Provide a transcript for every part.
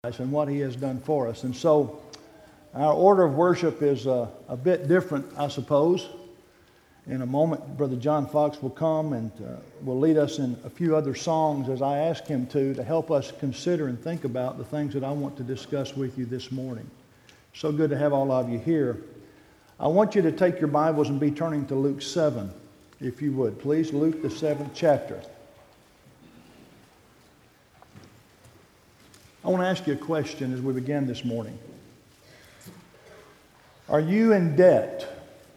and what He has done for us. And so our order of worship is a bit different, I suppose. In a moment, Brother John Fox will come and will lead us in a few other songs as I ask him to help us consider and think about the things that I want to discuss with you this morning. So good to have all of you here. I want you to take your Bibles and be turning to Luke 7, if you would. Please, Luke, the 7th chapter. I want to ask you a question as we begin this morning. Are you in debt?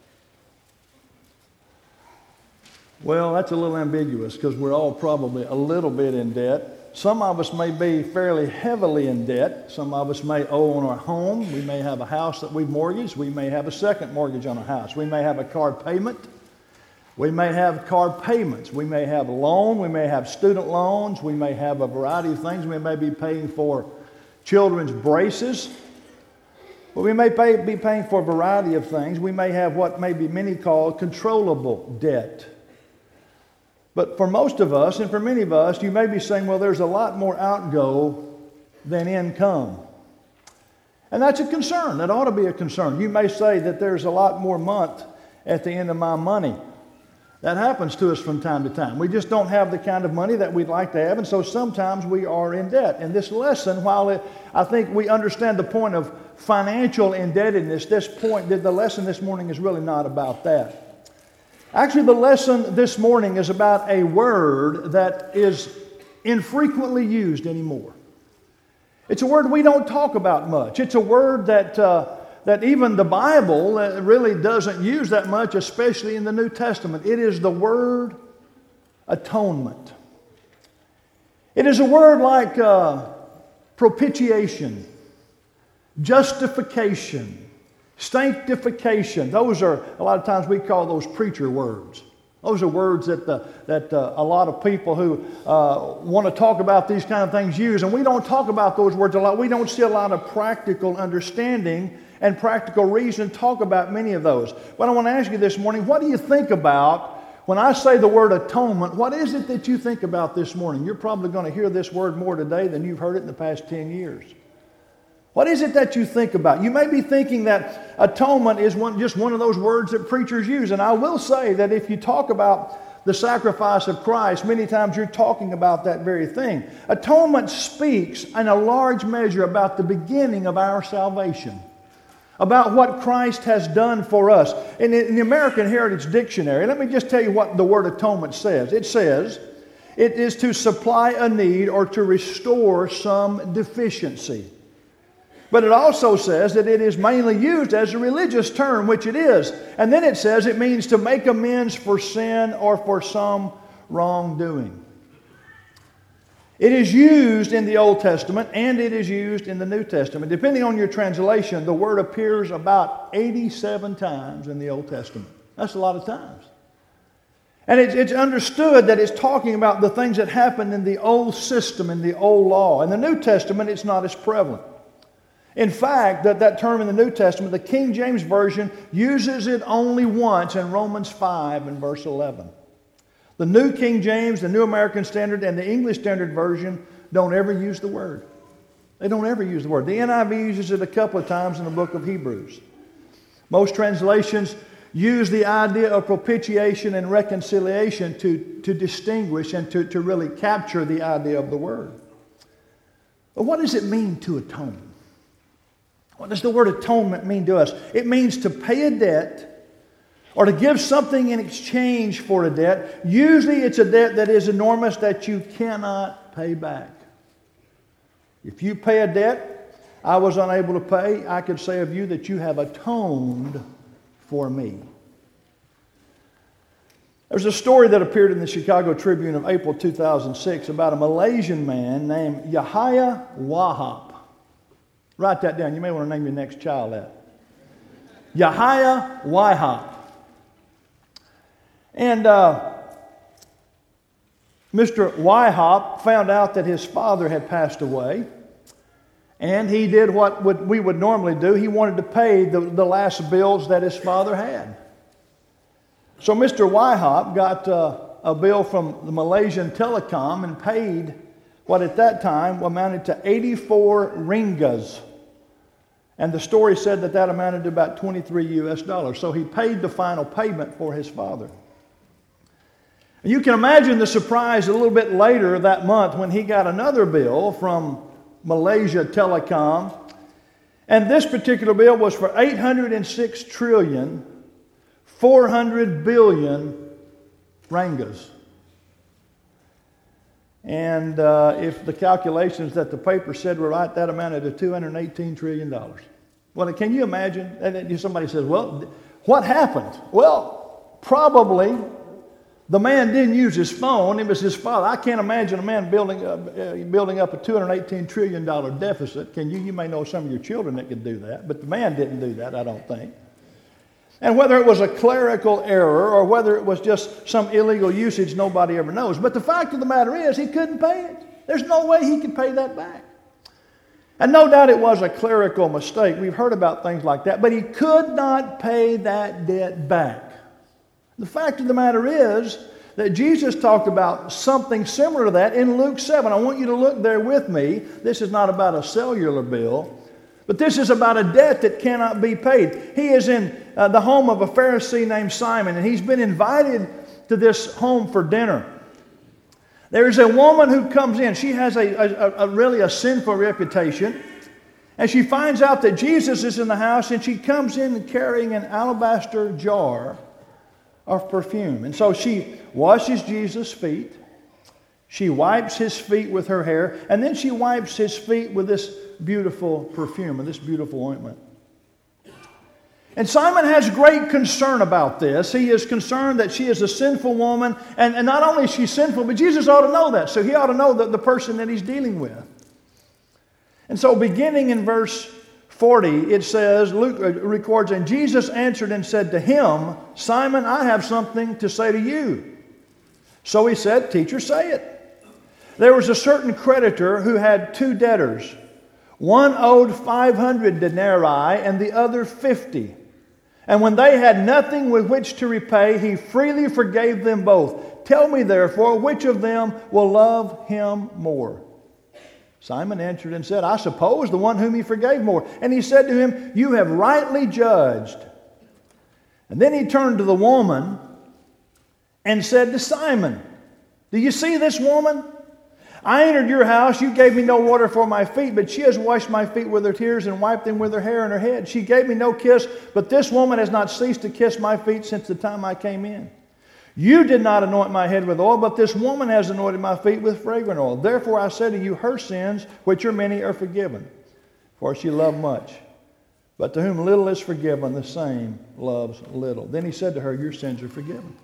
Well, that's a little ambiguous because we're all probably a little bit in debt. Some of us may be fairly heavily in debt. Some of us may owe on our home. We may have a house that we've mortgaged. We may have a second mortgage on a house. We may have a car payment. We may have car payments. We may have a loan. We may have student loans. We may have a variety of things. We may be paying for children's braces. But we may be paying for a variety of things. We may have what maybe many call controllable debt. But for most of us, and for many of us, you may be saying, well, there's a lot more outgo than income. And that's a concern. That ought to be a concern. You may say that there's a lot more month at the end of my money. That happens to us from time to time. We just don't have the kind of money that we'd like to have, and so sometimes we are in debt. And this lesson, while I think we understand the point of financial indebtedness, the lesson this morning is really not about that. Actually, the lesson this morning is about a word that is infrequently used anymore. It's a word we don't talk about much. It's a word that even the Bible really doesn't use that much, especially in the New Testament. It is the word atonement. It is a word like propitiation, justification, sanctification. Those are, a lot of times we call those preacher words. Those are words that a lot of people who want to talk about these kind of things use, and we don't talk about those words a lot. We don't see a lot of practical understanding and practical reason to talk about many of those. But I want to ask you this morning, what do you think about when I say the word atonement? What is it that you think about this morning? You're probably going to hear this word more today than you've heard it in the past 10 years. What is it that you think about? You may be thinking that atonement is just one of those words that preachers use. And I will say that if you talk about the sacrifice of Christ, many times you're talking about that very thing. Atonement speaks in a large measure about the beginning of our salvation, about what Christ has done for us. In the American Heritage Dictionary, let me just tell you what the word atonement says. It says, it is to supply a need or to restore some deficiency. But it also says that it is mainly used as a religious term, which it is. And then it says it means to make amends for sin or for some wrongdoing. It is used in the Old Testament and it is used in the New Testament. Depending on your translation, the word appears about 87 times in the Old Testament. That's a lot of times. And it's understood that it's talking about the things that happened in the old system, in the old law. In the New Testament, it's not as prevalent. In fact, that term in the New Testament, the King James Version uses it only once in Romans 5 and verse 11. The New King James, the New American Standard, and the English Standard Version don't ever use the word. They don't ever use the word. The NIV uses it a couple of times in the book of Hebrews. Most translations use the idea of propitiation and reconciliation to distinguish and to really capture the idea of the word. But what does it mean to atone? What does the word atonement mean to us? It means to pay a debt or to give something in exchange for a debt. Usually it's a debt that is enormous that you cannot pay back. If you pay a debt I was unable to pay, I could say of you that you have atoned for me. There's a story that appeared in the Chicago Tribune of April 2006 about a Malaysian man named Yahya Wahab. Write that down. You may want to name your next child that. Yahya Wahab. And Mr. Wahab found out that his father had passed away. And he did what we would normally do. He wanted to pay the last bills that his father had. So Mr. Wahab got a bill from the Malaysian Telecom and paid what at that time amounted to 84 ringas. And the story said that that amounted to about 23 US dollars. So he paid the final payment for his father. And you can imagine the surprise a little bit later that month when he got another bill from Malaysia Telecom. And this particular bill was for 806,400,000,000,000 ringgis. And if the calculations that the paper said were right, that amounted to $218 trillion. Well, can you imagine? And somebody says, well, what happened? Well, probably the man didn't use his phone. It was his father. I can't imagine a man building up a $218 trillion deficit. Can you? You may know some of your children that could do that, but the man didn't do that, I don't think. And whether it was a clerical error or whether it was just some illegal usage, nobody ever knows. But the fact of the matter is, he couldn't pay it. There's no way he could pay that back. And no doubt it was a clerical mistake. We've heard about things like that. But he could not pay that debt back. The fact of the matter is that Jesus talked about something similar to that in Luke 7. I want you to look there with me. This is not about a cellular bill. But this is about a debt that cannot be paid. He is in the home of a Pharisee named Simon, and he's been invited to this home for dinner. There's a woman who comes in. She has a really sinful reputation, and she finds out that Jesus is in the house, and she comes in carrying an alabaster jar of perfume. And so she washes Jesus' feet. She wipes his feet with her hair, and then she wipes his feet with this beautiful perfume and this beautiful ointment. And Simon has great concern about this. He is concerned that she is a sinful woman, and not only is she sinful, but Jesus ought to know that. So he ought to know the person that he's dealing with. And so beginning in verse 40, it says, Luke records, and Jesus answered and said to him, Simon, I have something to say to you. So he said, Teacher, say it. There was a certain creditor who had two debtors. One owed 500 denarii and the other 50. And when they had nothing with which to repay, he freely forgave them both. Tell me, therefore, which of them will love him more? Simon answered and said, I suppose the one whom he forgave more. And he said to him, You have rightly judged. And then he turned to the woman and said to Simon, Do you see this woman? I entered your house, you gave me no water for my feet, but she has washed my feet with her tears and wiped them with her hair on her head. She gave me no kiss, but this woman has not ceased to kiss my feet since the time I came in. You did not anoint my head with oil, but this woman has anointed my feet with fragrant oil. Therefore I say to you, her sins, which are many, are forgiven, for she loved much. But to whom little is forgiven, the same loves little. Then he said to her, Your sins are forgiven.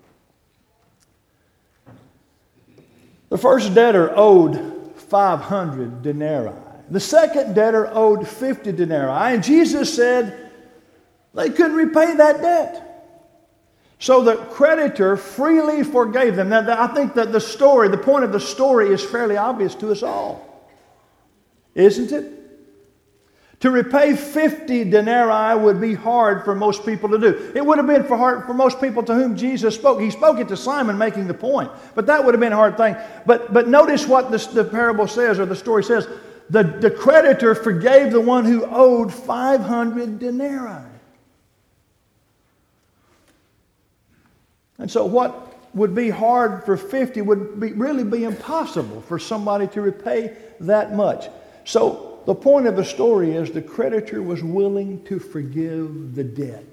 The first debtor owed 500 denarii. The second debtor owed 50 denarii. And Jesus said they couldn't repay that debt. So the creditor freely forgave them. Now, I think that the point of the story is fairly obvious to us all. Isn't it? To repay 50 denarii would be hard for most people to do. It would have been hard for most people to whom Jesus spoke. He spoke it to Simon, making the point. But that would have been a hard thing. But notice what the parable says, or the story says. The creditor forgave the one who owed 500 denarii. And so what would be hard for 50 would really be impossible for somebody to repay that much. So the point of the story is the creditor was willing to forgive the debt.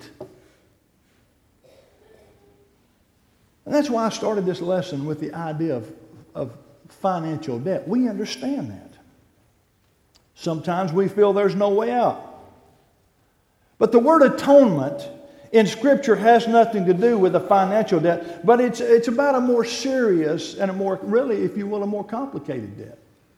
And that's why I started this lesson with the idea of financial debt. We understand that. Sometimes we feel there's no way out. But the word atonement in Scripture has nothing to do with a financial debt, but it's about a more serious and a more, really, if you will, a more complicated debt.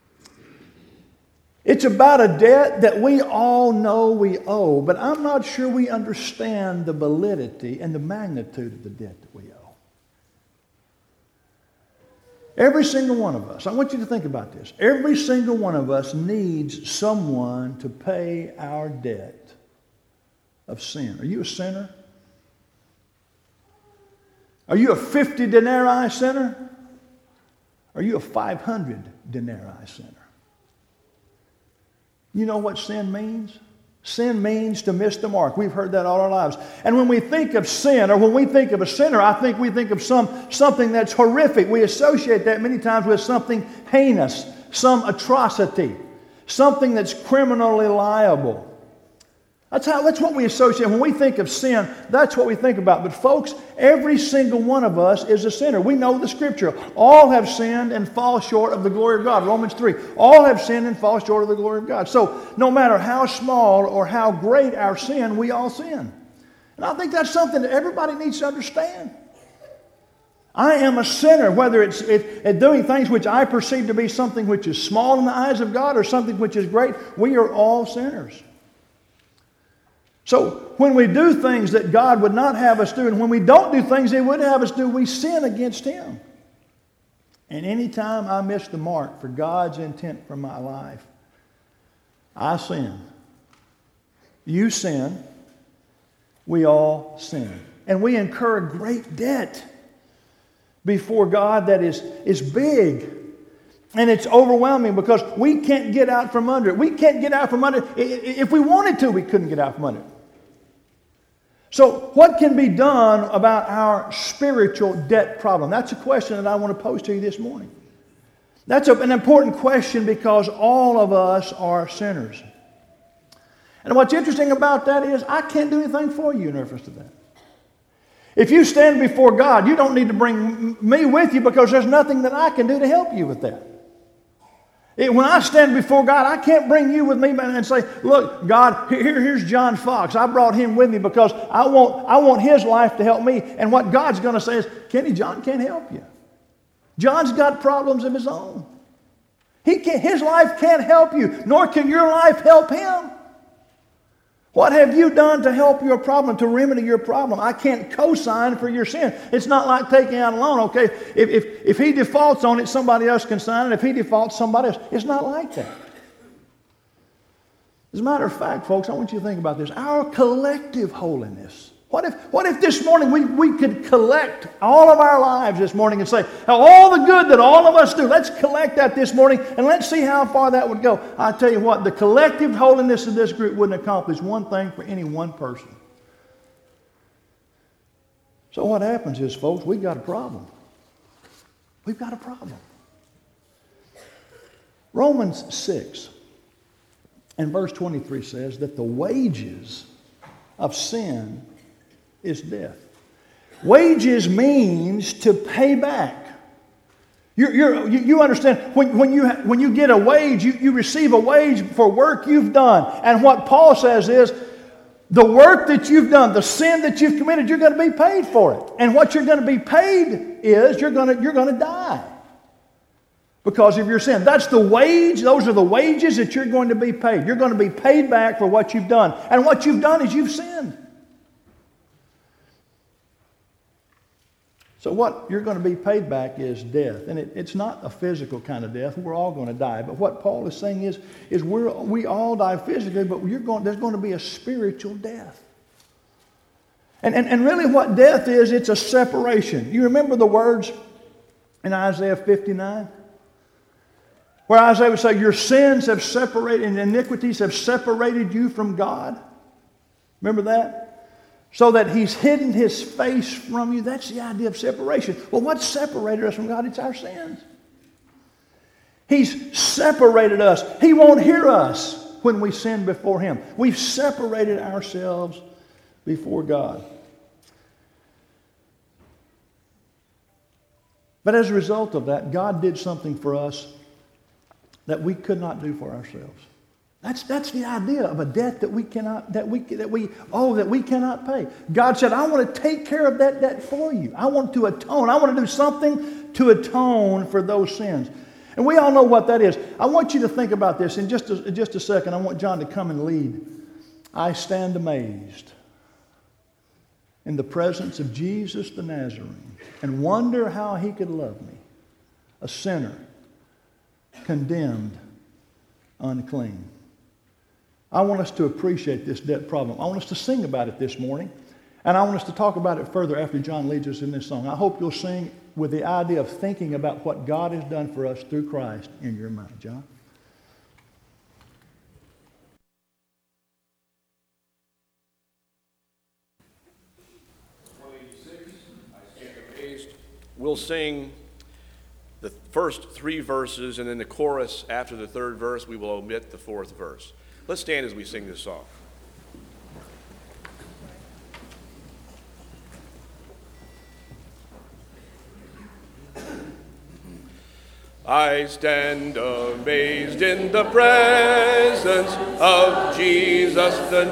It's about a debt that we all know we owe, but I'm not sure we understand the validity and the magnitude of the debt that we owe. Every single one of us, I want you to think about this. Every single one of us needs someone to pay our debt of sin. Are you a sinner? Are you a 50 denarii sinner? Are you a 500 denarii sinner. You know what sin means? Sin means to miss the mark. We've heard that all our lives. And when we think of sin, or when we think of a sinner, I think we think of something that's horrific. We associate that many times with something heinous, some atrocity, something that's criminally liable. That's what we associate. When we think of sin, that's what we think about. But folks, every single one of us is a sinner. We know the Scripture. All have sinned and fall short of the glory of God. Romans 3. All have sinned and fall short of the glory of God. So no matter how small or how great our sin, we all sin. And I think that's something that everybody needs to understand. I am a sinner, whether it's doing things which I perceive to be something which is small in the eyes of God or something which is great. We are all sinners. So when we do things that God would not have us do, and when we don't do things He would have us do, we sin against Him. And any time I miss the mark for God's intent for my life, I sin. You sin. We all sin. And we incur a great debt before God that is big. And it's overwhelming because we can't get out from under it. We can't get out from under it. If we wanted to, we couldn't get out from under it. So what can be done about our spiritual debt problem? That's a question that I want to pose to you this morning. That's an important question because all of us are sinners. And what's interesting about that is I can't do anything for you in reference to that. If you stand before God, you don't need to bring me with you because there's nothing that I can do to help you with that. When I stand before God, I can't bring you with me and say, look, God, here's John Fox. I brought him with me because I want his life to help me. And what God's going to say is, Kenny, John can't help you. John's got problems of his own. His life can't help you, nor can your life help him. What have you done to help your problem, to remedy your problem? I can't co-sign for your sin. It's not like taking out a loan, okay? If he defaults on it, somebody else can sign it. If he defaults, somebody else. It's not like that. As a matter of fact, folks, I want you to think about this. Our collective holiness. What if this morning we could collect all of our lives this morning and say, all the good that all of us do, let's collect that this morning and let's see how far that would go. I tell you what, the collective holiness of this group wouldn't accomplish one thing for any one person. So what happens is, folks, we've got a problem. We've got a problem. Romans 6 and verse 23 says that the wages of sin is death. Wages means to pay back. You understand, when you get a wage, you receive a wage for work you've done. And what Paul says is, the work that you've done, the sin that you've committed, you're going to be paid for it. And what you're going to be paid is, you're going to die because of your sin. That's the wage. Those are the wages that you're going to be paid. You're going to be paid back for what you've done. And what you've done is you've sinned. So what you're going to be paid back is death. And it's not a physical kind of death. We're all going to die. But what Paul is saying is we all die physically, but there's going to be a spiritual death. And really what death is, it's a separation. You remember the words in Isaiah 59? Where Isaiah would say, your sins have separated and iniquities have separated you from God. Remember that? So that He's hidden His face from you. That's the idea of separation. Well, what separated us from God? It's our sins. He's separated us. He won't hear us when we sin before Him. We've separated ourselves before God. But as a result of that, God did something for us that we could not do for ourselves. That's the idea of a debt that we cannot pay. God said, I want to take care of that debt for you. I want to atone. I want to do something to atone for those sins. And we all know what that is. I want you to think about this. In just a second, I want John to come and lead. I stand amazed in the presence of Jesus the Nazarene and wonder how He could love me, a sinner, condemned, unclean. I want us to appreciate this debt problem. I want us to sing about it this morning. And I want us to talk about it further after John leads us in this song. I hope you'll sing with the idea of thinking about what God has done for us through Christ in your mind. John? We'll sing the first 3 verses, and then the chorus after the 3rd verse. We will omit the 4th verse. Let's stand as we sing this song. I stand amazed in the presence of Jesus the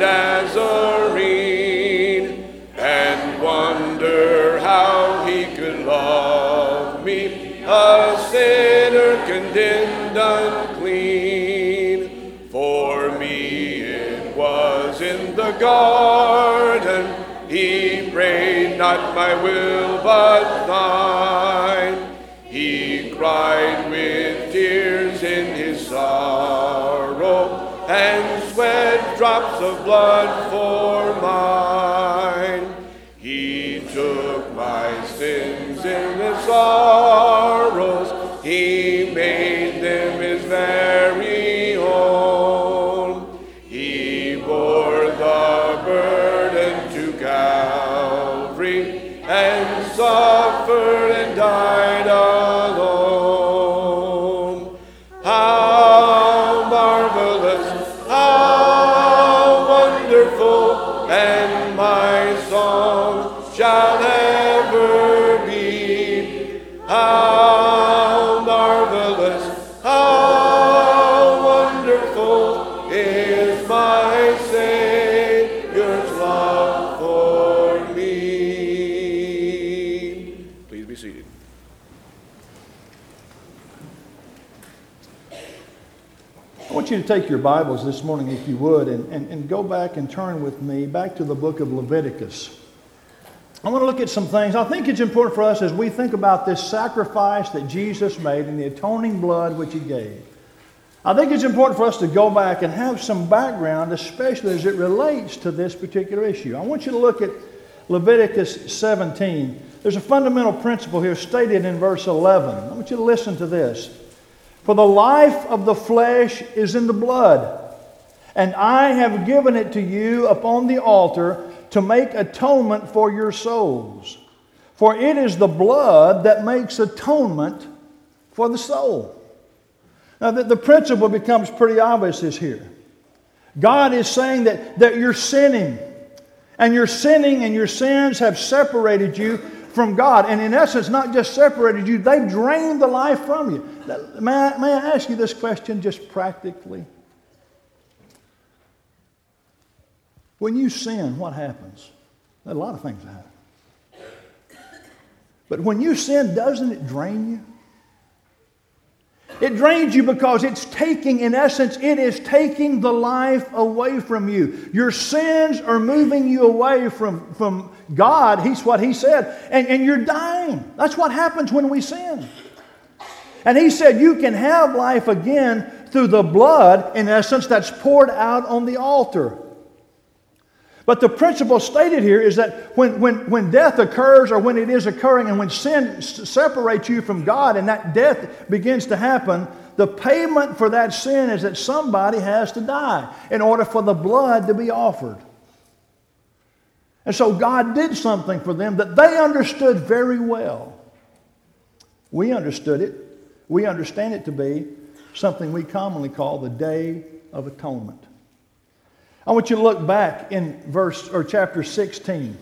Nazarene, and wonder how he could love me, a sinner condemned unclean. For me it was in the garden, he prayed, not my will but thine. He cried with tears in his sorrow, and sweat drops of blood for mine. He took my sins in his sorrows, he made them his very own. He bore the burden to Calvary, and suffered and died alone. How marvelous, how wonderful, and my song shall ever be. How marvelous, how wonderful is my Savior's love for me. Please be seated. I want you to take your Bibles this morning, if you would, and go back and turn with me back to the book of Leviticus. I want to look at some things. I think it's important for us as we think about this sacrifice that Jesus made and the atoning blood which he gave. I think it's important for us to go back and have some background, especially as it relates to this particular issue. I want you to look at Leviticus 17. There's a fundamental principle here stated in verse 11. I want you to listen to this. For the life of the flesh is in the blood, and I have given it to you upon the altar to make atonement for your souls. For it is the blood that makes atonement for the soul. Now, the principle becomes pretty obvious is here. God is saying that you're sinning, and your sinning and your sins have separated you from God. And in essence, not just separated you, they've drained the life from you. May I ask you this question just practically? When you sin, what happens? There's a lot of things that happen. But when you sin, doesn't it drain you? It drains you because it's taking, in essence, it is taking the life away from you. Your sins are moving you away from God. He's what he said. And you're dying. That's what happens when we sin. And he said you can have life again through the blood, in essence, that's poured out on the altar. But the principle stated here is that when death occurs, or when it is occurring, and when sin separates you from God and that death begins to happen, the payment for that sin is that somebody has to die in order for the blood to be offered. And so God did something for them that they understood very well. We understood it. We understand it to be something we commonly call the Day of Atonement. I want you to look back in chapter 16.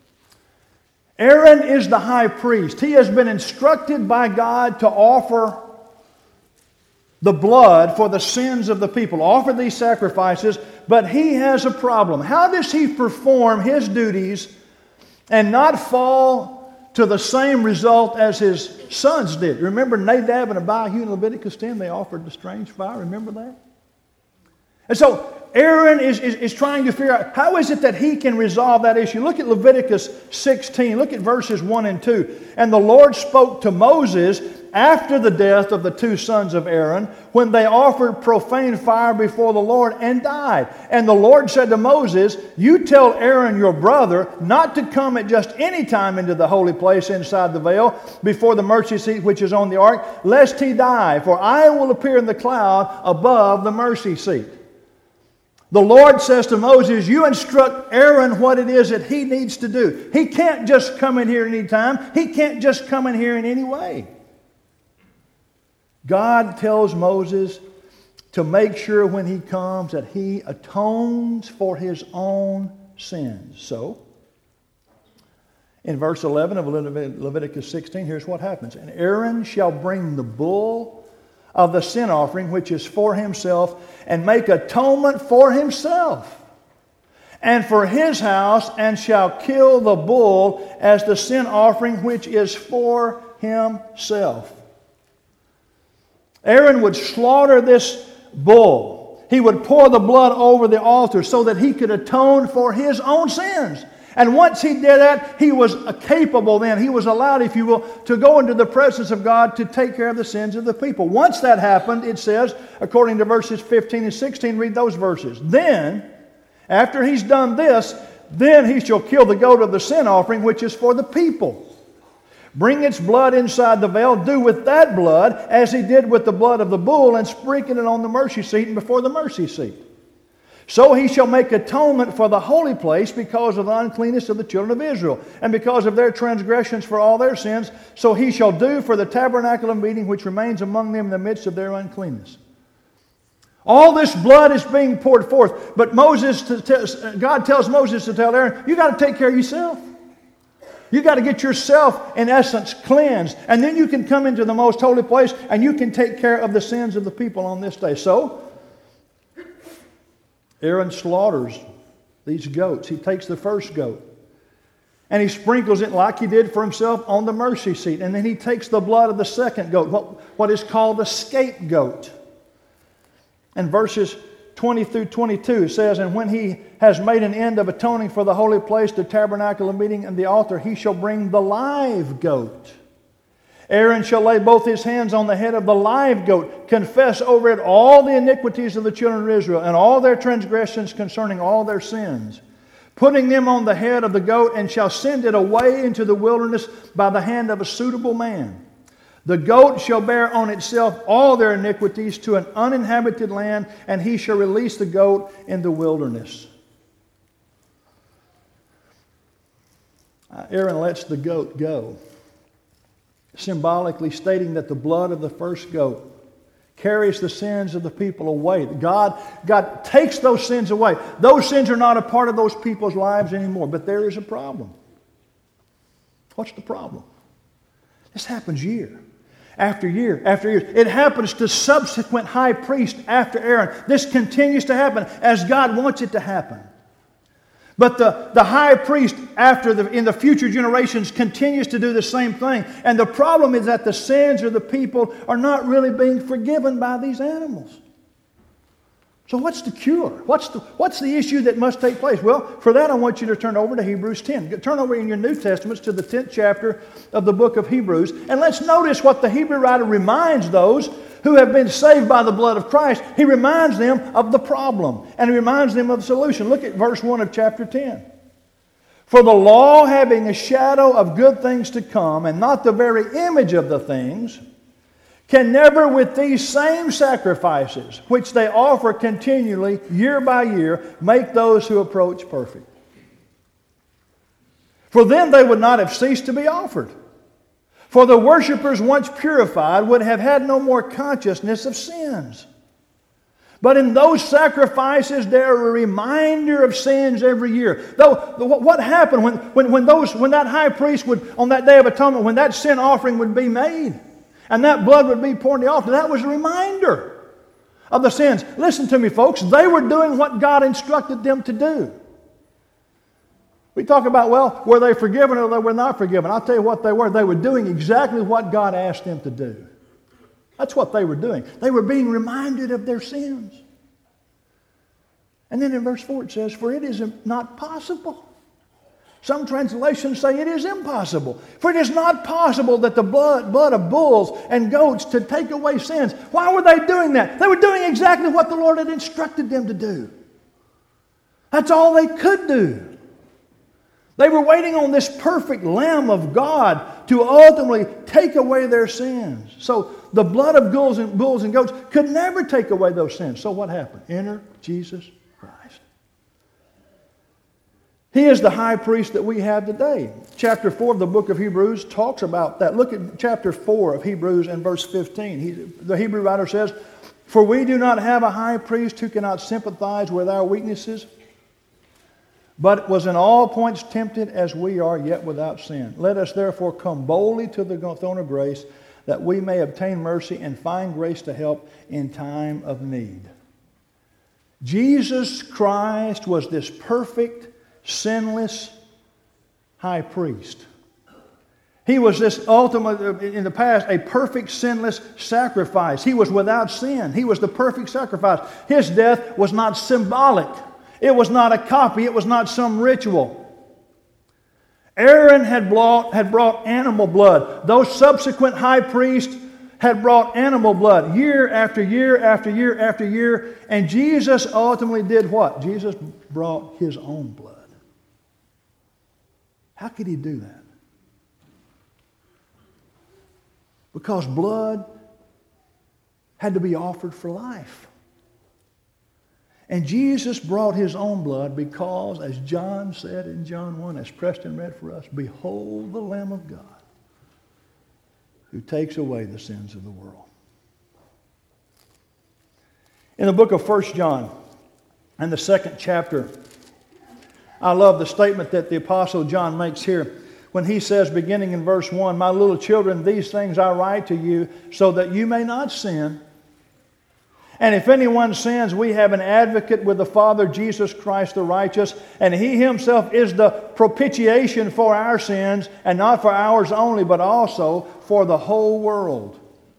Aaron is the high priest. He has been instructed by God to offer the blood for the sins of the people, offer these sacrifices, but he has a problem. How does he perform his duties and not fall to the same result as his sons did? Remember Nadab and Abihu in Leviticus 10? They offered the strange fire. Remember that? And so Aaron is trying to figure out how is it that he can resolve that issue. Look at Leviticus 16. Look at verses 1 and 2. And the Lord spoke to Moses after the death of the two sons of Aaron, when they offered profane fire before the Lord and died. And the Lord said to Moses, you tell Aaron your brother not to come at just any time into the holy place inside the veil before the mercy seat which is on the ark, lest he die, for I will appear in the cloud above the mercy seat. The Lord says to Moses, you instruct Aaron what it is that he needs to do. He can't just come in here anytime. He can't just come in here in any way. God tells Moses to make sure when he comes that he atones for his own sins. So, in verse 11 of Leviticus 16, here's what happens. And Aaron shall bring the bull of the sin offering, which is for himself, and make atonement for himself and for his house, and shall kill the bull as the sin offering, which is for himself. Aaron would slaughter this bull. He would pour the blood over the altar so that he could atone for his own sins. And once he did that, he was capable then, he was allowed, if you will, to go into the presence of God to take care of the sins of the people. Once that happened, it says, according to verses 15 and 16, read those verses. Then, after he's done this, then he shall kill the goat of the sin offering, which is for the people. Bring its blood inside the veil, do with that blood as he did with the blood of the bull, and sprinkle it on the mercy seat and before the mercy seat. So he shall make atonement for the holy place because of the uncleanness of the children of Israel, and because of their transgressions for all their sins. So he shall do for the tabernacle of meeting which remains among them in the midst of their uncleanness. All this blood is being poured forth, but God tells Moses to tell Aaron, you got to take care of yourself. You got to get yourself, in essence, cleansed. And then you can come into the most holy place and you can take care of the sins of the people on this day. So, Aaron slaughters these goats. He takes the first goat and he sprinkles it like he did for himself on the mercy seat. And then he takes the blood of the second goat, what is called the scapegoat. And verses 20 through 22 says, and when he has made an end of atoning for the holy place, the tabernacle of meeting, and the altar, he shall bring the live goat. Aaron shall lay both his hands on the head of the live goat, confess over it all the iniquities of the children of Israel, and all their transgressions concerning all their sins, putting them on the head of the goat, and shall send it away into the wilderness by the hand of a suitable man. The goat shall bear on itself all their iniquities to an uninhabited land, and he shall release the goat in the wilderness. Aaron lets the goat go, symbolically stating that the blood of the first goat carries the sins of the people away. God takes those sins away. Those sins are not a part of those people's lives anymore, but there is a problem. What's the problem? This happens year after year after year. It happens to subsequent high priests after Aaron. This continues to happen as God wants it to happen. But the high priest in the future generations continues to do the same thing. And the problem is that the sins of the people are not really being forgiven by these animals. So what's the cure? What's the issue that must take place? Well, for that I want you to turn over to Hebrews 10. Turn over in your New Testaments to the 10th chapter of the book of Hebrews. And let's notice what the Hebrew writer reminds those who have been saved by the blood of Christ. He reminds them of the problem, and he reminds them of the solution. Look at verse 1 of chapter 10. For the law, having a shadow of good things to come, and not the very image of the things, can never with these same sacrifices, which they offer continually, year by year, make those who approach perfect. For then they would not have ceased to be offered. For the worshipers, once purified, would have had no more consciousness of sins. But in those sacrifices, there are a reminder of sins every year. Though, what happened when that high priest would, on that Day of Atonement, when that sin offering would be made, and that blood would be poured on the altar, that was a reminder of the sins. Listen to me, folks. They were doing what God instructed them to do. We talk about, well, were they forgiven or they were not forgiven? I'll tell you what they were. They were doing exactly what God asked them to do. That's what they were doing. They were being reminded of their sins. And then in verse 4 it says, for it is not possible. Some translations say it is impossible. For it is not possible that the blood of bulls and goats to take away sins. Why were they doing that? They were doing exactly what the Lord had instructed them to do. That's all they could do. They were waiting on this perfect Lamb of God to ultimately take away their sins. So the blood of bulls and goats could never take away those sins. So what happened? Enter Jesus Christ. He is the high priest that we have today. Chapter 4 of the book of Hebrews talks about that. Look at chapter 4 of Hebrews and verse 15. The Hebrew writer says, for we do not have a high priest who cannot sympathize with our weaknesses, but was in all points tempted as we are, yet without sin. Let us therefore come boldly to the throne of grace, that we may obtain mercy and find grace to help in time of need. Jesus Christ was this perfect, sinless high priest. He was this ultimate, in the past, a perfect, sinless sacrifice. He was without sin. He was the perfect sacrifice. His death was not symbolic. It was not a copy. It was not some ritual. Aaron had brought animal blood. Those subsequent high priests had brought animal blood year after year after year after year. And Jesus ultimately did what? Jesus brought His own blood. How could He do that? Because blood had to be offered for life. And Jesus brought His own blood because, as John said in John 1, as Preston read for us, behold the Lamb of God who takes away the sins of the world. In the book of 1 John, and the 2nd chapter, I love the statement that the Apostle John makes here when he says, beginning in verse 1, my little children, these things I write to you so that you may not sin. And if anyone sins, we have an advocate with the Father, Jesus Christ the righteous, and He Himself is the propitiation for our sins, and not for ours only, but also for the whole world.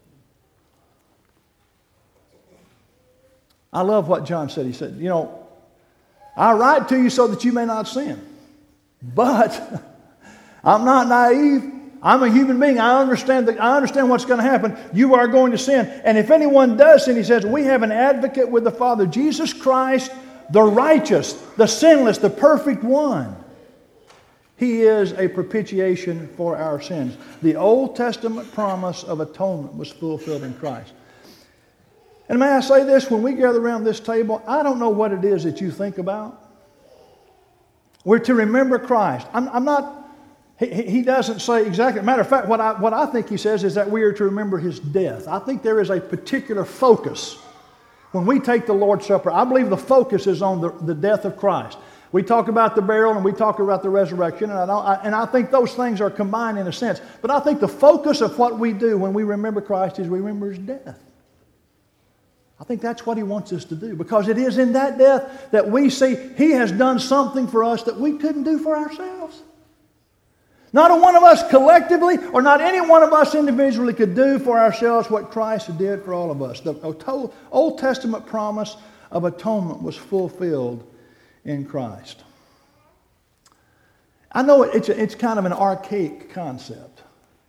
I love what John said. He said, I write to you so that you may not sin. But I'm not naive. I'm a human being. I understand what's going to happen. You are going to sin. And if anyone does sin, he says, we have an advocate with the Father, Jesus Christ, the righteous, the sinless, the perfect one. He is a propitiation for our sins. The Old Testament promise of atonement was fulfilled in Christ. And may I say this, when we gather around this table, I don't know what it is that you think about. We're to remember Christ. I'm not... He doesn't say exactly. Matter of fact, what I think he says is that we are to remember His death. I think there is a particular focus. When we take the Lord's Supper, I believe the focus is on the death of Christ. We talk about the burial and we talk about the resurrection, and I think those things are combined in a sense. But I think the focus of what we do when we remember Christ is we remember His death. I think that's what He wants us to do, because it is in that death that we see He has done something for us that we couldn't do for ourselves. Not a one of us collectively, or not any one of us individually could do for ourselves what Christ did for all of us. The Old Testament promise of atonement was fulfilled in Christ. I know it's kind of an archaic concept.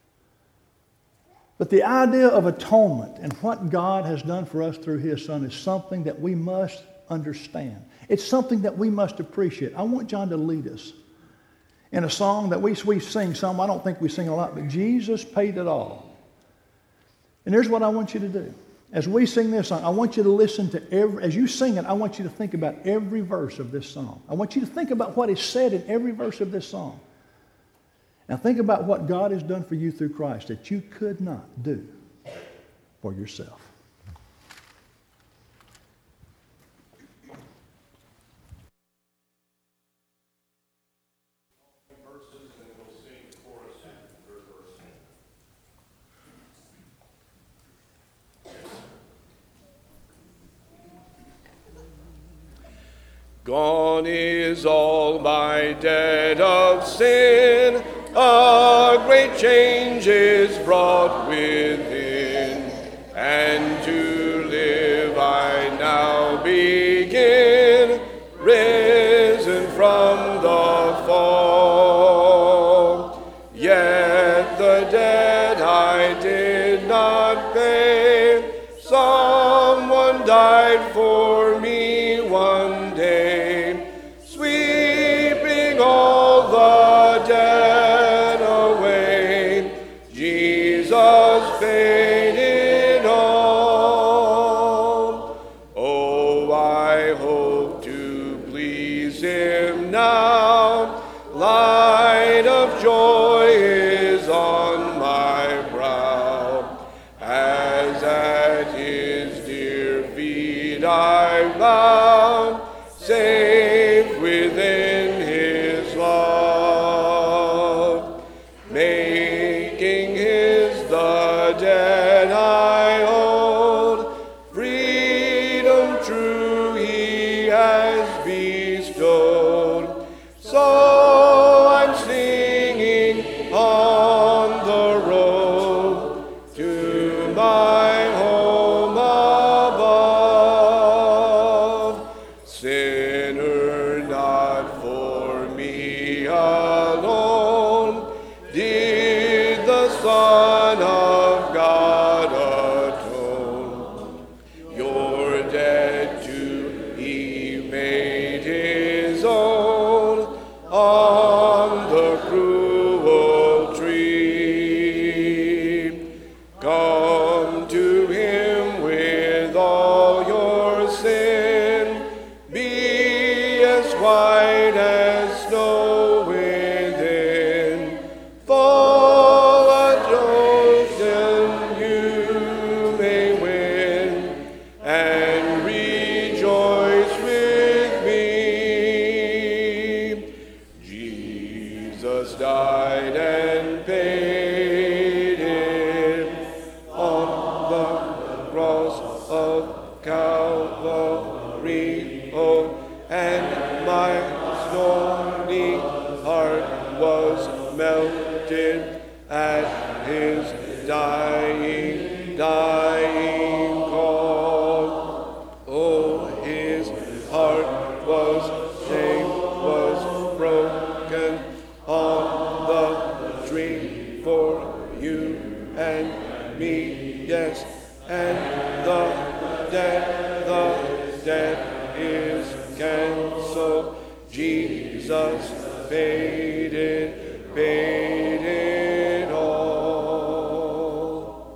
But the idea of atonement and what God has done for us through His Son is something that we must understand. It's something that we must appreciate. I want John to lead us in a song that we sing some. I don't think we sing a lot, but Jesus paid it all. And here's what I want you to do. As we sing this song, I want you to listen to as you sing it, I want you to think about every verse of this song. I want you to think about what is said in every verse of this song. Now think about what God has done for you through Christ that you could not do for yourself. Gone is all my debt of sin, a great change is brought within, and to live I now begin, Him now. Light of joy is on my brow, as at His dear feet I bow, safe within His love. Making His the dead I hold, freedom true He has bestowed. So I'm singing on the road to my home above. Sinner, not for me alone did the Son of God atone. Your debt too He made His own on the cruel tree. Come to Him with all your sin, be as white as snow within. Fall a chosen you may win, and rejoice with me. Jesus died and paid it on the cross of Calvary. Oh, and my stony heart was melted at His dying call. Oh, His heart was broken on the tree for you and me, yes, and the debt is canceled. Jesus paid it all.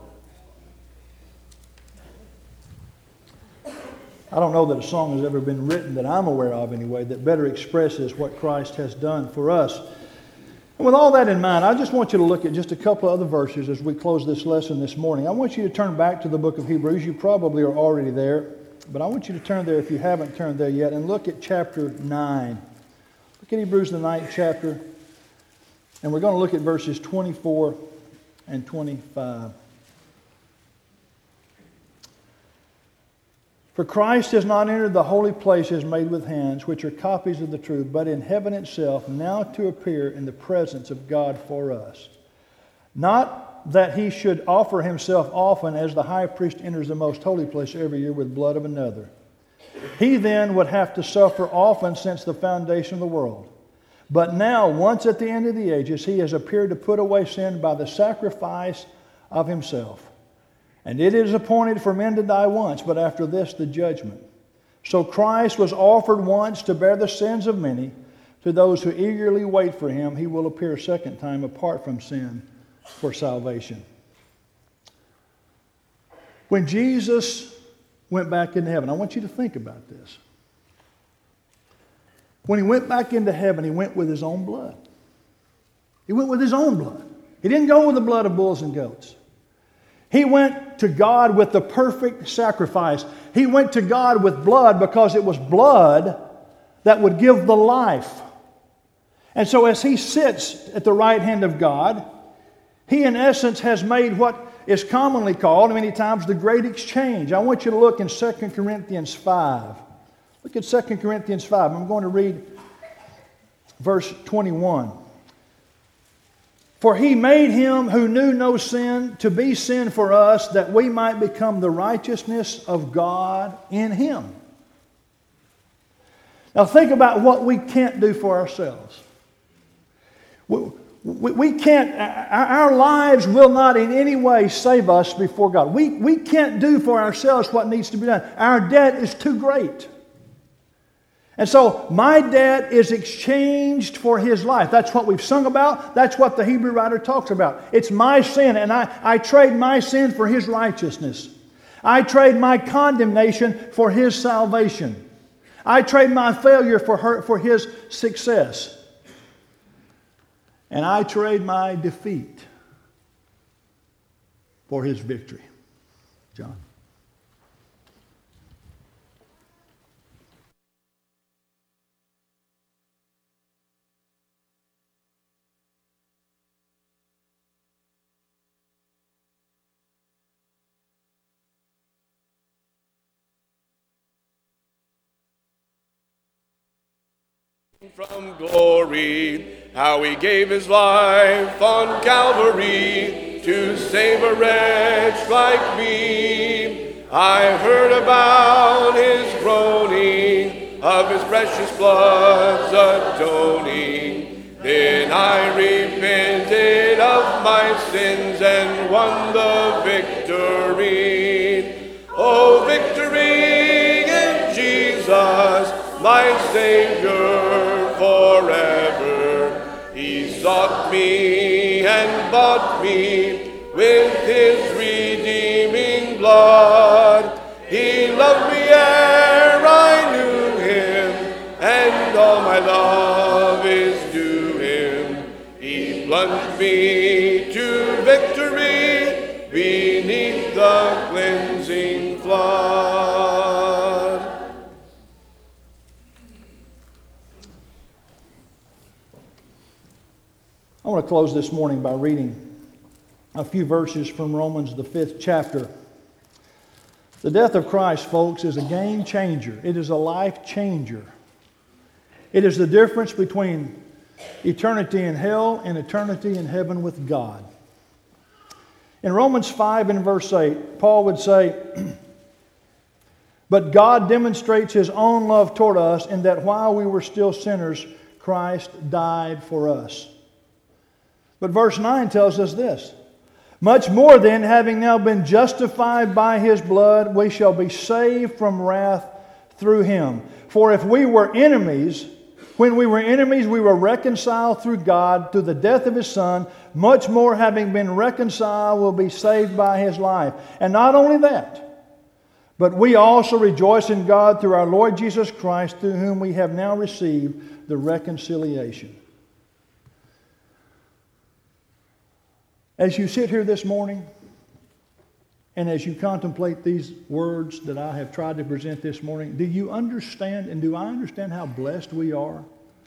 I don't know that a song has ever been written that I'm aware of anyway that better expresses what Christ has done for us. And with all that in mind, I just want you to look at just a couple of other verses as we close this lesson this morning. I want you to turn back to the book of Hebrews. You probably are already there, but I want you to turn there if you haven't turned there yet and look at chapter 9. Look at Hebrews, the 9th chapter, and we're going to look at verses 24 and 25. For Christ has not entered the holy places made with hands, which are copies of the truth, but in heaven itself, now to appear in the presence of God for us. Not that He should offer Himself often, as the high priest enters the most holy place every year with blood of another. He then would have to suffer often since the foundation of the world. But now, once at the end of the ages, He has appeared to put away sin by the sacrifice of Himself. And it is appointed for men to die once, but after this the judgment. So Christ was offered once to bear the sins of many. To those who eagerly wait for Him, He will appear a second time apart from sin for salvation. When Jesus went back into heaven, I want you to think about this. When He went back into heaven, He went with His own blood. He went with His own blood. He didn't go with the blood of bulls and goats. He went to God with the perfect sacrifice. He went to God with blood because it was blood that would give the life. And so as He sits at the right hand of God, He in essence has made what is commonly called many times the great exchange. I want you to look in 2 Corinthians 5. Look at 2 Corinthians 5. I'm going to read verse 21. For He made Him who knew no sin to be sin for us, that we might become the righteousness of God in Him. Now think about what we can't do for ourselves. We can't, our lives will not in any way save us before God. We can't do for ourselves what needs to be done. Our debt is too great. And so my debt is exchanged for His life. That's what we've sung about. That's what the Hebrew writer talks about. It's my sin, and I trade my sin for His righteousness. I trade my condemnation for His salvation. I trade my failure for His success. And I trade my defeat for His victory. John. From glory, how He gave His life on Calvary to save a wretch like me. I heard about His groaning, of His precious blood's atoning. Then I repented of my sins and won the victory. Oh, victory in Jesus, my Savior forever. He sought me and bought me with His redeeming blood. He loved me ere I knew Him, and all my love is due Him. He plunged me to victory beneath the cleansing flood. I want to close this morning by reading a few verses from Romans, the 5th chapter. The death of Christ, folks, is a game changer. It is a life changer. It is the difference between eternity in hell and eternity in heaven with God. In Romans 5 and verse 8, Paul would say, "But God demonstrates His own love toward us in that while we were still sinners, Christ died for us." But verse 9 tells us this, "Much more then, having now been justified by His blood, we shall be saved from wrath through Him. For if we were enemies, when we were enemies, we were reconciled through God through the death of His Son. Much more, having been reconciled, will be saved by His life. And not only that, but we also rejoice in God through our Lord Jesus Christ, through whom we have now received the reconciliation." As you sit here this morning, and as you contemplate these words that I have tried to present this morning, do you understand, and do I understand how blessed we are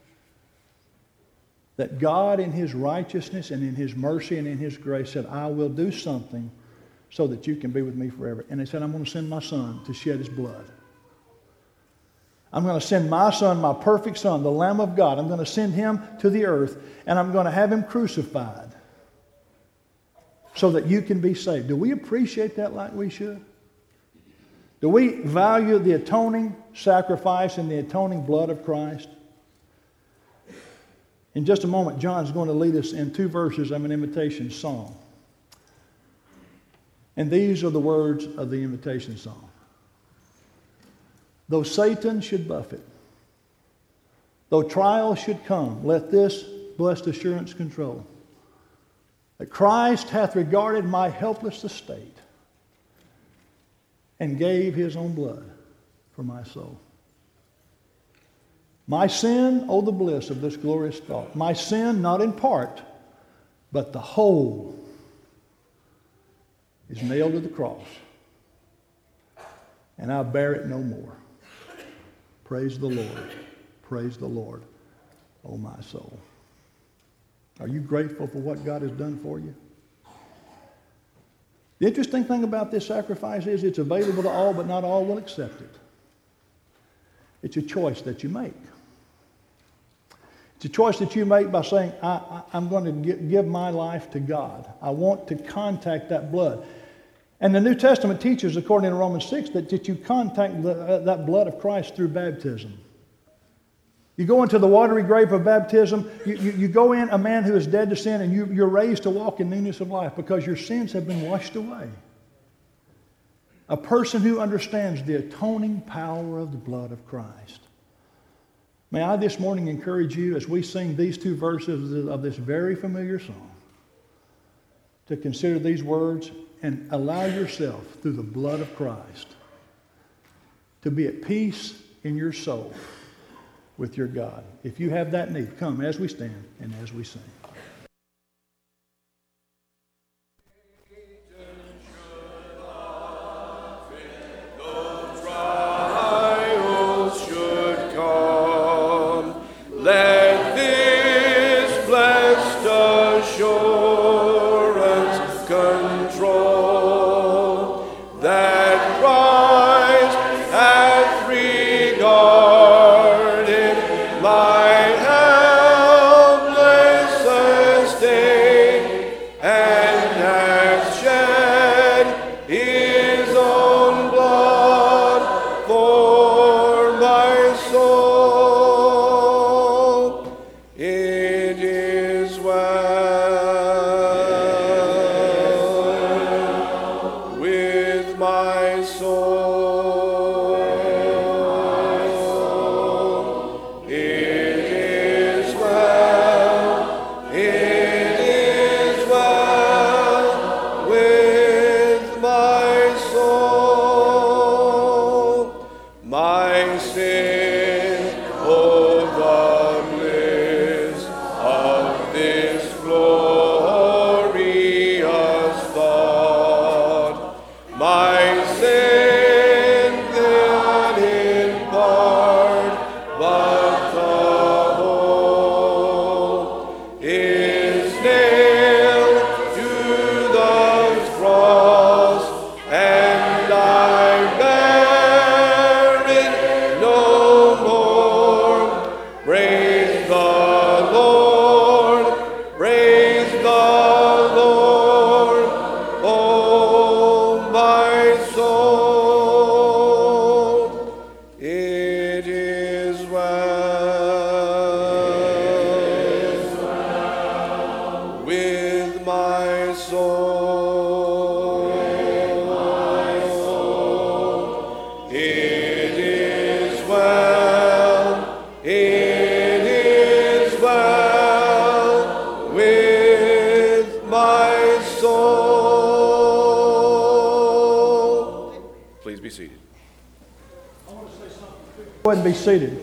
that God in His righteousness and in His mercy and in His grace said, "I will do something so that you can be with me forever." And He said, "I'm going to send my Son to shed His blood. I'm going to send my Son, my perfect Son, the Lamb of God. I'm going to send Him to the earth, and I'm going to have Him crucified so that you can be saved." Do we appreciate that like we should? Do we value the atoning sacrifice and the atoning blood of Christ? In just a moment, John's going to lead us in 2 verses of an invitation song. And these are the words of the invitation song. "Though Satan should buffet, though trials should come, let this blessed assurance control, that Christ hath regarded my helpless estate and gave His own blood for my soul. My sin, oh the bliss of this glorious thought, my sin not in part, but the whole is nailed to the cross, and I bear it no more. Praise the Lord, oh my soul." Are you grateful for what God has done for you? The interesting thing about this sacrifice is it's available to all, but not all will accept it. It's a choice that you make. It's a choice that you make by saying, I'm going to give my life to God. I want to contact that blood. And the New Testament teaches, according to Romans 6, that you contact that blood of Christ through baptism. You go into the watery grave of baptism, you go in a man who is dead to sin, and you're raised to walk in newness of life because your sins have been washed away. A person who understands the atoning power of the blood of Christ. May I this morning encourage you, as we sing these 2 verses of this very familiar song, to consider these words and allow yourself, through the blood of Christ, to be at peace in your soul with your God. If you have that need, come as we stand and as we sing. Let this blessed assurance control that Christ hath regarded my helpless estate and hath shed his own blood for my soul. It is well with my soul. It is well. It is well with my soul. My sin, oh, the bliss of this glorious thought. My sin that in part, but the whole is nailed to the cross, and I bear it no more. Praise the Lord, praise the Lord, oh my soul. It is well with my soul. It is well. It is well with my soul. Please be seated. Go ahead and be seated.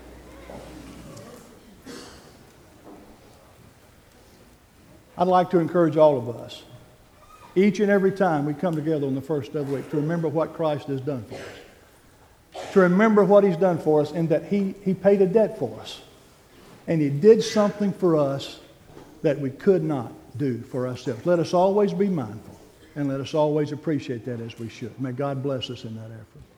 I'd like to encourage all of us, each and every time we come together on the first of the week, to remember what Christ has done for us. To remember what He's done for us, and that He paid a debt for us. And He did something for us that we could not do for ourselves. Let us always be mindful, and let us always appreciate that as we should. May God bless us in that effort.